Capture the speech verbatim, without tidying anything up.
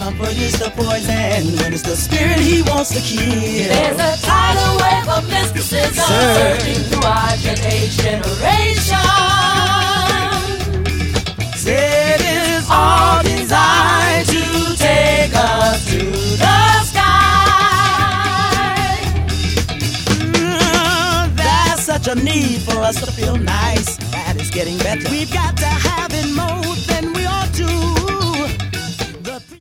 comfort is the poison. When it's the spirit he wants to kill. There's a tidal wave of mysticism surging through our age generation. It is all designed to take us to the sky. Mm, there's such a need for us to feel nice. That is getting better. We've got to have it more than we ought to.